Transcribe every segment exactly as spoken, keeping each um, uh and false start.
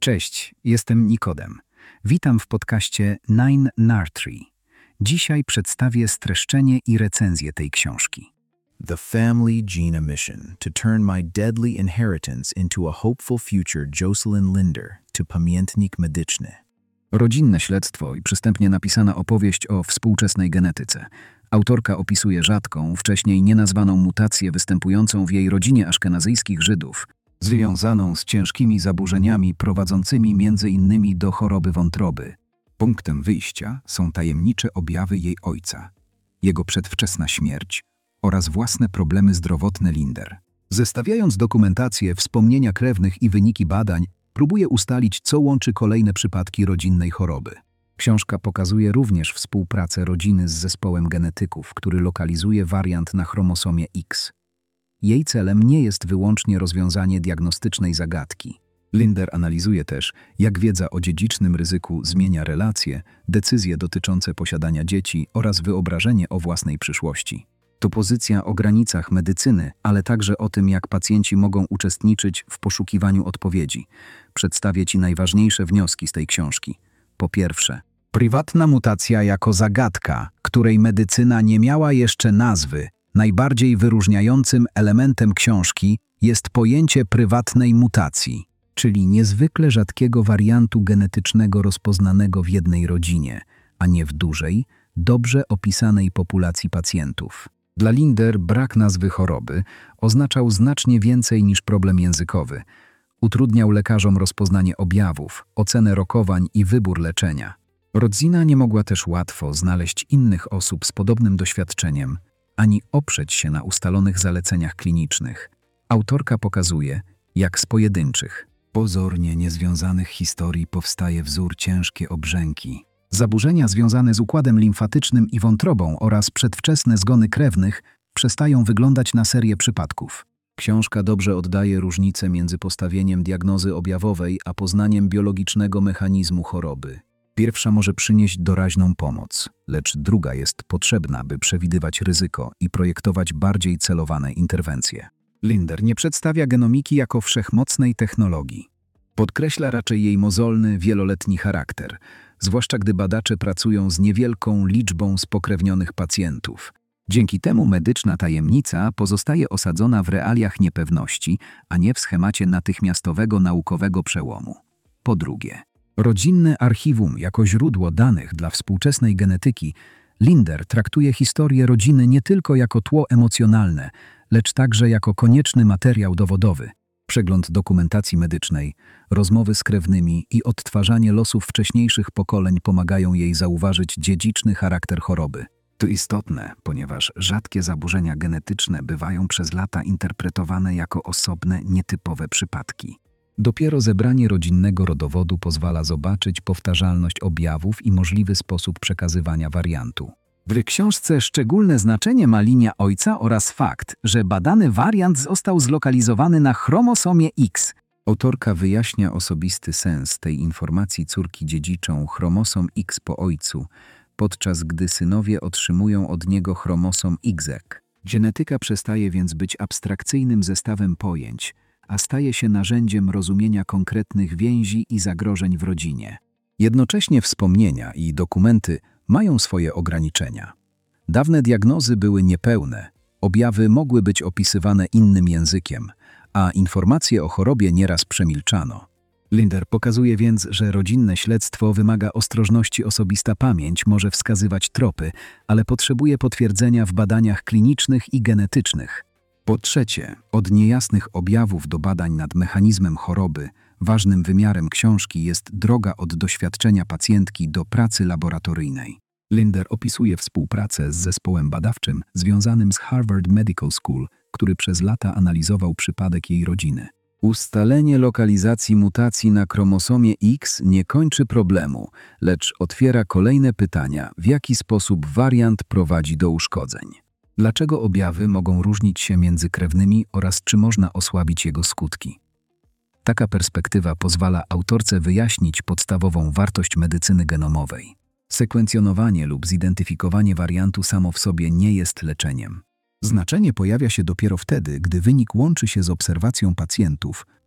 Cześć, jestem Nikodem. Witam w podcaście Nine Nartree. Dzisiaj przedstawię streszczenie i recenzję tej książki. The Family Gene Mission to Turn My Deadly Inheritance into a Hopeful Future Jocelyn Linder to Pamiętnik Medyczny. Rodzinne śledztwo i przystępnie napisana opowieść o współczesnej genetyce. Autorka opisuje rzadką, wcześniej nienazwaną mutację występującą w jej rodzinie aszkenazyjskich Żydów, związaną z ciężkimi zaburzeniami prowadzącymi między innymi do choroby wątroby. Punktem wyjścia są tajemnicze objawy jej ojca, jego przedwczesna śmierć oraz własne problemy zdrowotne Linder. Zestawiając dokumentację, wspomnienia krewnych i wyniki badań, próbuje ustalić, co łączy kolejne przypadki rodzinnej choroby. Książka pokazuje również współpracę rodziny z zespołem genetyków, który lokalizuje wariant na chromosomie X. Jej celem nie jest wyłącznie rozwiązanie diagnostycznej zagadki. Linder analizuje też, jak wiedza o dziedzicznym ryzyku zmienia relacje, decyzje dotyczące posiadania dzieci oraz wyobrażenie o własnej przyszłości. To pozycja o granicach medycyny, ale także o tym, jak pacjenci mogą uczestniczyć w poszukiwaniu odpowiedzi. Przedstawię Ci najważniejsze wnioski z tej książki. Po pierwsze, prywatna mutacja jako zagadka, której medycyna nie miała jeszcze nazwy. Najbardziej wyróżniającym elementem książki jest pojęcie prywatnej mutacji, czyli niezwykle rzadkiego wariantu genetycznego rozpoznanego w jednej rodzinie, a nie w dużej, dobrze opisanej populacji pacjentów. Dla Linder brak nazwy choroby oznaczał znacznie więcej niż problem językowy. Utrudniał lekarzom rozpoznanie objawów, ocenę rokowań i wybór leczenia. Rodzina nie mogła też łatwo znaleźć innych osób z podobnym doświadczeniem, ani oprzeć się na ustalonych zaleceniach klinicznych. Autorka pokazuje, jak z pojedynczych, pozornie niezwiązanych historii powstaje wzór ciężkie obrzęki. Zaburzenia związane z układem limfatycznym i wątrobą oraz przedwczesne zgony krewnych przestają wyglądać na serię przypadków. Książka dobrze oddaje różnicę między postawieniem diagnozy objawowej a poznaniem biologicznego mechanizmu choroby. Pierwsza może przynieść doraźną pomoc, lecz druga jest potrzebna, by przewidywać ryzyko i projektować bardziej celowane interwencje. Linder nie przedstawia genomiki jako wszechmocnej technologii. Podkreśla raczej jej mozolny, wieloletni charakter, zwłaszcza gdy badacze pracują z niewielką liczbą spokrewnionych pacjentów. Dzięki temu medyczna tajemnica pozostaje osadzona w realiach niepewności, a nie w schemacie natychmiastowego naukowego przełomu. Po drugie, rodzinne archiwum jako źródło danych dla współczesnej genetyki. Linder traktuje historię rodziny nie tylko jako tło emocjonalne, lecz także jako konieczny materiał dowodowy. Przegląd dokumentacji medycznej, rozmowy z krewnymi i odtwarzanie losów wcześniejszych pokoleń pomagają jej zauważyć dziedziczny charakter choroby. To istotne, ponieważ rzadkie zaburzenia genetyczne bywają przez lata interpretowane jako osobne, nietypowe przypadki. Dopiero zebranie rodzinnego rodowodu pozwala zobaczyć powtarzalność objawów i możliwy sposób przekazywania wariantu. W książce szczególne znaczenie ma linia ojca oraz fakt, że badany wariant został zlokalizowany na chromosomie X. Autorka wyjaśnia osobisty sens tej informacji córki dziedziczą chromosom X po ojcu, podczas gdy synowie otrzymują od niego chromosom Y. Genetyka przestaje więc być abstrakcyjnym zestawem pojęć, a staje się narzędziem rozumienia konkretnych więzi i zagrożeń w rodzinie. Jednocześnie wspomnienia i dokumenty mają swoje ograniczenia. Dawne diagnozy były niepełne, objawy mogły być opisywane innym językiem, a informacje o chorobie nieraz przemilczano. Linder pokazuje więc, że rodzinne śledztwo wymaga ostrożności. Osobista pamięć może wskazywać tropy, ale potrzebuje potwierdzenia w badaniach klinicznych i genetycznych. Po trzecie, od niejasnych objawów do badań nad mechanizmem choroby, ważnym wymiarem książki jest droga od doświadczenia pacjentki do pracy laboratoryjnej. Linder opisuje współpracę z zespołem badawczym związanym z Harvard Medical School, który przez lata analizował przypadek jej rodziny. Ustalenie lokalizacji mutacji na chromosomie X nie kończy problemu, lecz otwiera kolejne pytania, w jaki sposób wariant prowadzi do uszkodzeń. Dlaczego objawy mogą różnić się między krewnymi oraz czy można osłabić jego skutki? Taka perspektywa pozwala autorce wyjaśnić podstawową wartość medycyny genomowej. Sekwencjonowanie lub zidentyfikowanie wariantu samo w sobie nie jest leczeniem. Znaczenie pojawia się dopiero wtedy, gdy wynik łączy się z obserwacją pacjentów,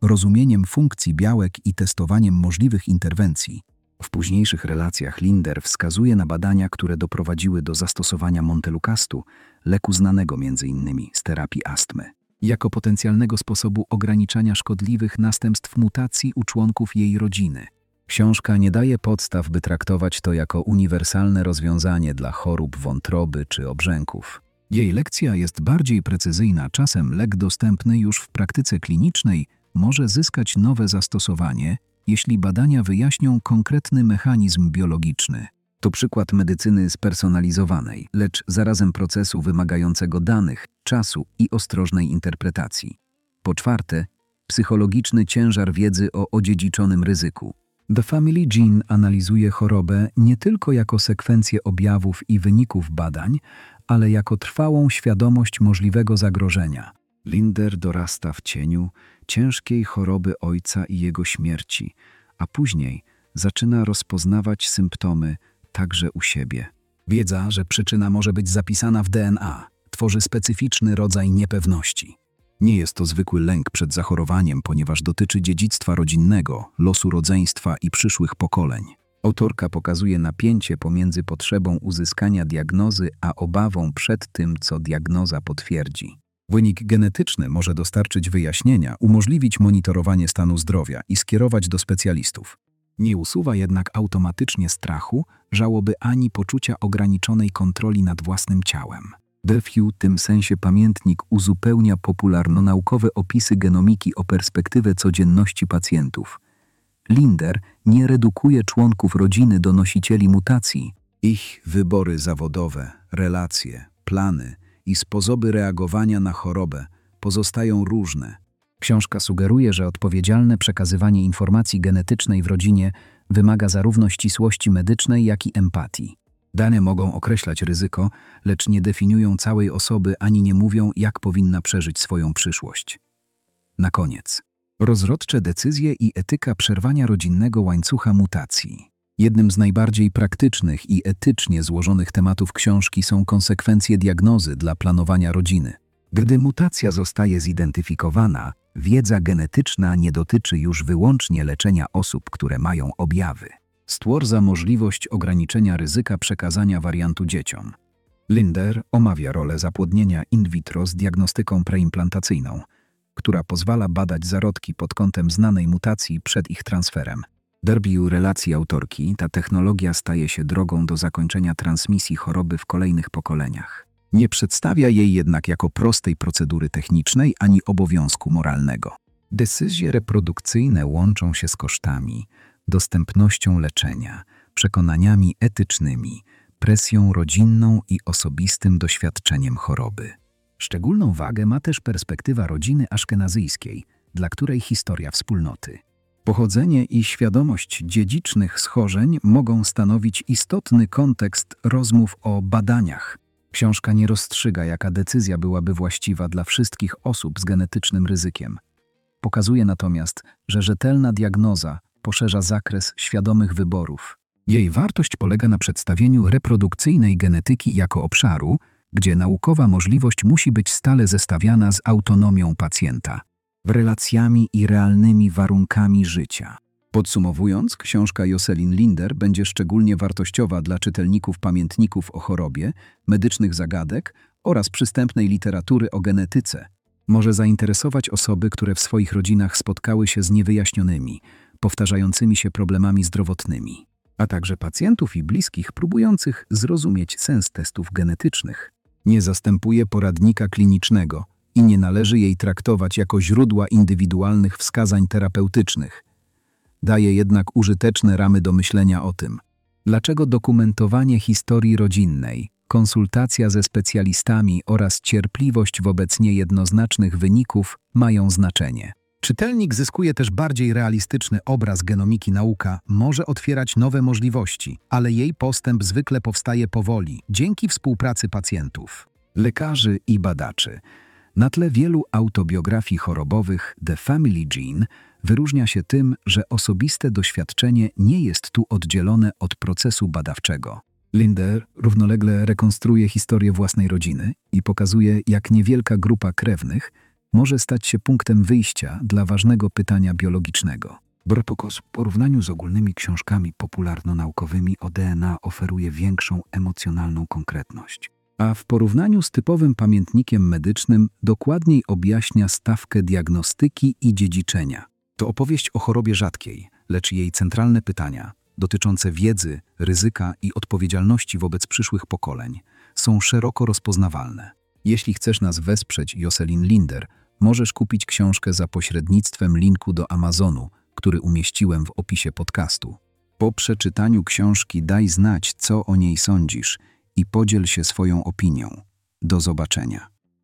rozumieniem funkcji białek i testowaniem możliwych interwencji. W późniejszych relacjach Linder wskazuje na badania, które doprowadziły do zastosowania montelukastu, leku znanego między innymi z terapii astmy, jako potencjalnego sposobu ograniczania szkodliwych następstw mutacji u członków jej rodziny. Książka nie daje podstaw, by traktować to jako uniwersalne rozwiązanie dla chorób wątroby czy obrzęków. Jej lekcja jest bardziej precyzyjna, czasem lek dostępny już w praktyce klinicznej może zyskać nowe zastosowanie, jeśli badania wyjaśnią konkretny mechanizm biologiczny. To przykład medycyny spersonalizowanej, lecz zarazem procesu wymagającego danych, czasu i ostrożnej interpretacji. Po czwarte, psychologiczny ciężar wiedzy o odziedziczonym ryzyku. The Family Gene analizuje chorobę nie tylko jako sekwencję objawów i wyników badań, ale jako trwałą świadomość możliwego zagrożenia. Linder dorasta w cieniu ciężkiej choroby ojca i jego śmierci, a później zaczyna rozpoznawać symptomy także u siebie. Wiedza, że przyczyna może być zapisana w D N A, tworzy specyficzny rodzaj niepewności. Nie jest to zwykły lęk przed zachorowaniem, ponieważ dotyczy dziedzictwa rodzinnego, losu rodzeństwa i przyszłych pokoleń. Autorka pokazuje napięcie pomiędzy potrzebą uzyskania diagnozy, a obawą przed tym, co diagnoza potwierdzi. Wynik genetyczny może dostarczyć wyjaśnienia, umożliwić monitorowanie stanu zdrowia i skierować do specjalistów. Nie usuwa jednak automatycznie strachu, żałoby ani poczucia ograniczonej kontroli nad własnym ciałem. Delphiu w tym sensie pamiętnik uzupełnia popularnonaukowe opisy genomiki o perspektywę codzienności pacjentów. Linder nie redukuje członków rodziny do nosicieli mutacji. Ich wybory zawodowe, relacje, plany i sposoby reagowania na chorobę pozostają różne. Książka sugeruje, że odpowiedzialne przekazywanie informacji genetycznej w rodzinie wymaga zarówno ścisłości medycznej, jak i empatii. Dane mogą określać ryzyko, lecz nie definiują całej osoby ani nie mówią, jak powinna przeżyć swoją przyszłość. Na koniec. Rozrodcze decyzje i etyka przerwania rodzinnego łańcucha mutacji. Jednym z najbardziej praktycznych i etycznie złożonych tematów książki są konsekwencje diagnozy dla planowania rodziny. Gdy mutacja zostaje zidentyfikowana, wiedza genetyczna nie dotyczy już wyłącznie leczenia osób, które mają objawy. Stwarza możliwość ograniczenia ryzyka przekazania wariantu dzieciom. Linder omawia rolę zapłodnienia in vitro z diagnostyką preimplantacyjną, która pozwala badać zarodki pod kątem znanej mutacji przed ich transferem. Derbiu relacji autorki, ta technologia staje się drogą do zakończenia transmisji choroby w kolejnych pokoleniach. Nie przedstawia jej jednak jako prostej procedury technicznej ani obowiązku moralnego. Decyzje reprodukcyjne łączą się z kosztami, dostępnością leczenia, przekonaniami etycznymi, presją rodzinną i osobistym doświadczeniem choroby. Szczególną wagę ma też perspektywa rodziny aszkenazyjskiej, dla której historia wspólnoty, pochodzenie i świadomość dziedzicznych schorzeń mogą stanowić istotny kontekst rozmów o badaniach. Książka nie rozstrzyga, jaka decyzja byłaby właściwa dla wszystkich osób z genetycznym ryzykiem. Pokazuje natomiast, że rzetelna diagnoza poszerza zakres świadomych wyborów. Jej wartość polega na przedstawieniu reprodukcyjnej genetyki jako obszaru, gdzie naukowa możliwość musi być stale zestawiana z autonomią pacjenta, relacjami i realnymi warunkami życia. Podsumowując, książka Jocelyn Linder będzie szczególnie wartościowa dla czytelników pamiętników o chorobie, medycznych zagadek oraz przystępnej literatury o genetyce. Może zainteresować osoby, które w swoich rodzinach spotkały się z niewyjaśnionymi, powtarzającymi się problemami zdrowotnymi, a także pacjentów i bliskich próbujących zrozumieć sens testów genetycznych. Nie zastępuje poradnika klinicznego i nie należy jej traktować jako źródła indywidualnych wskazań terapeutycznych. Daje jednak użyteczne ramy do myślenia o tym, dlaczego dokumentowanie historii rodzinnej, konsultacja ze specjalistami oraz cierpliwość wobec niejednoznacznych wyników mają znaczenie. Czytelnik zyskuje też bardziej realistyczny obraz genomiki. Nauka może otwierać nowe możliwości, ale jej postęp zwykle powstaje powoli, dzięki współpracy pacjentów, lekarzy i badaczy. Na tle wielu autobiografii chorobowych The Family Gene wyróżnia się tym, że osobiste doświadczenie nie jest tu oddzielone od procesu badawczego. Linder równolegle rekonstruuje historię własnej rodziny i pokazuje, jak niewielka grupa krewnych może stać się punktem wyjścia dla ważnego pytania biologicznego. Bropokos w porównaniu z ogólnymi książkami popularno-naukowymi o D N A oferuje większą emocjonalną konkretność. A w porównaniu z typowym pamiętnikiem medycznym dokładniej objaśnia stawkę diagnostyki i dziedziczenia. To opowieść o chorobie rzadkiej, lecz jej centralne pytania, dotyczące wiedzy, ryzyka i odpowiedzialności wobec przyszłych pokoleń, są szeroko rozpoznawalne. Jeśli chcesz nas wesprzeć, Jocelyn Linder, możesz kupić książkę za pośrednictwem linku do Amazonu, który umieściłem w opisie podcastu. Po przeczytaniu książki daj znać, co o niej sądzisz i podziel się swoją opinią. Do zobaczenia.